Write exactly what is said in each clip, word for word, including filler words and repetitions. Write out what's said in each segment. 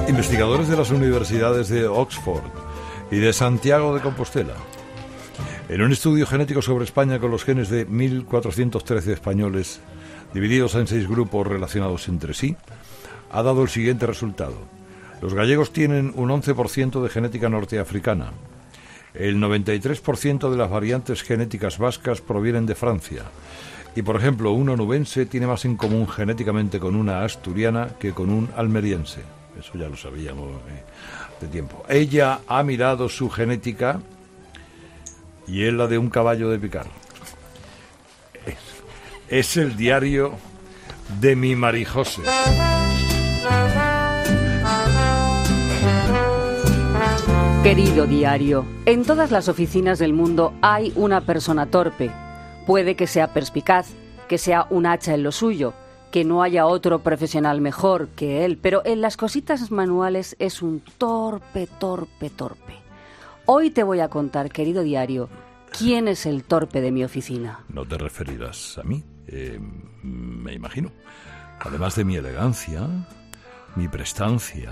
Investigadores de las universidades de Oxford y de Santiago de Compostela, en un estudio genético sobre España con los genes de mil cuatrocientos trece españoles, divididos en seis grupos relacionados entre sí, ha dado el siguiente resultado. Los gallegos tienen un once por ciento de genética norteafricana. El noventa y tres por ciento de las variantes genéticas vascas provienen de Francia. Y, por ejemplo, un onubense tiene más en común genéticamente con una asturiana que con un almeriense. Eso ya lo sabíamos eh, de tiempo. Ella ha mirado su genética y él la de un caballo de picar. Es, es el diario de mi Marijose. Querido diario, en todas las oficinas del mundo hay una persona torpe. Puede que sea perspicaz, que sea un hacha en lo suyo, que no haya otro profesional mejor que él, pero en las cositas manuales es un torpe, torpe, torpe. Hoy te voy a contar, querido diario, quién es el torpe de mi oficina. No te referirás a mí, eh, me imagino. Además de mi elegancia, mi prestancia,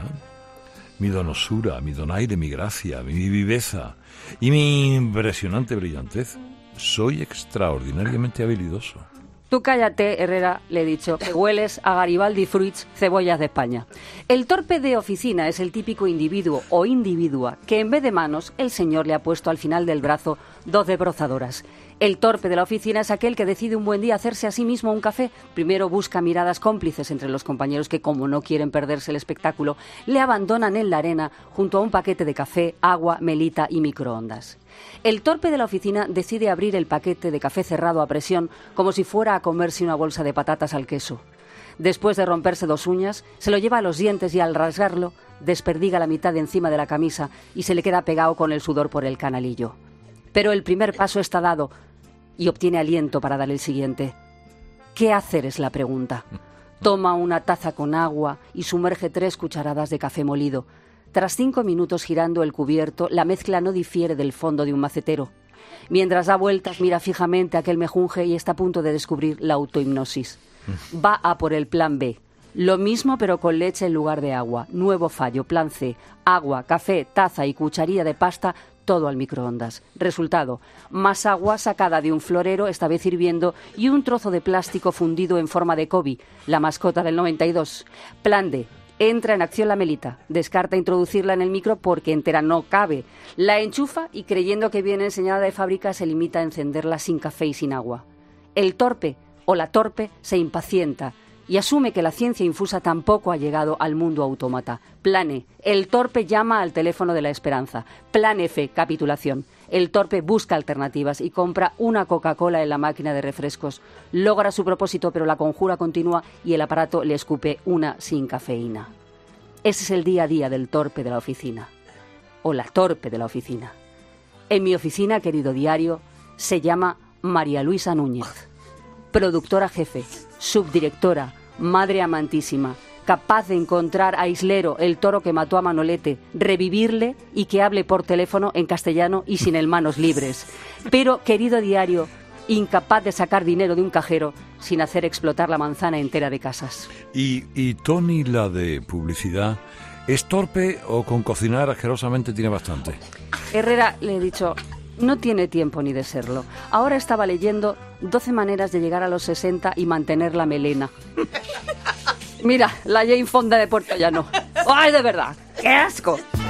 mi donosura, mi donaire, mi gracia, mi viveza y mi impresionante brillantez, soy extraordinariamente habilidoso. Tú cállate, Herrera, le he dicho, que hueles a Garibaldi Fruits, cebollas de España. El torpe de oficina es el típico individuo o individua que en vez de manos el señor le ha puesto al final del brazo dos desbrozadoras. El torpe de la oficina es aquel que decide un buen día hacerse a sí mismo un café. Primero busca miradas cómplices entre los compañeros que, como no quieren perderse el espectáculo, le abandonan en la arena junto a un paquete de café, agua, melita y microondas. El torpe de la oficina decide abrir el paquete de café cerrado a presión como si fuera a comerse una bolsa de patatas al queso. Después de romperse dos uñas, se lo lleva a los dientes y al rasgarlo, desperdiga la mitad de encima de la camisa y se le queda pegado con el sudor por el canalillo. Pero el primer paso está dado y obtiene aliento para dar el siguiente. ¿Qué hacer? Es la pregunta. Toma una taza con agua y sumerge tres cucharadas de café molido. Tras cinco minutos girando el cubierto, la mezcla no difiere del fondo de un macetero. Mientras da vueltas, mira fijamente aquel mejunje y está a punto de descubrir la autohipnosis. Va a por el plan B. Lo mismo pero con leche en lugar de agua. Nuevo fallo, plan C. Agua, café, taza y cucharilla de pasta, todo al microondas. Resultado, más agua sacada de un florero, esta vez hirviendo, y un trozo de plástico fundido en forma de Kobe, la mascota del noventa y dos. Plan D. Entra en acción la melita, descarta introducirla en el micro porque entera no cabe. La enchufa y, creyendo que viene enseñada de fábrica, se limita a encenderla sin café y sin agua. El torpe o la torpe se impacienta y asume que la ciencia infusa tampoco ha llegado al mundo autómata. Plan E. El torpe llama al teléfono de la esperanza. Plan F. Capitulación. El torpe busca alternativas y compra una Coca-Cola en la máquina de refrescos. Logra su propósito, pero la conjura continúa y el aparato le escupe una sin cafeína. Ese es el día a día del torpe de la oficina. O la torpe de la oficina. En mi oficina, querido diario, se llama María Luisa Núñez. Productora jefe, subdirectora, madre amantísima, capaz de encontrar a Islero, el toro que mató a Manolete, revivirle y que hable por teléfono en castellano y sin el manos libres. Pero, querido diario, incapaz de sacar dinero de un cajero sin hacer explotar la manzana entera de casas. ¿Y, y Tony, la de publicidad, es torpe o con cocinar asquerosamente tiene bastante? Herrera, le he dicho, no tiene tiempo ni de serlo. Ahora estaba leyendo doce maneras de llegar a los sesenta y mantener la melena. Mira, la Jane Fonda de Puerto Llano. ¡Ay, de verdad! ¡Qué asco!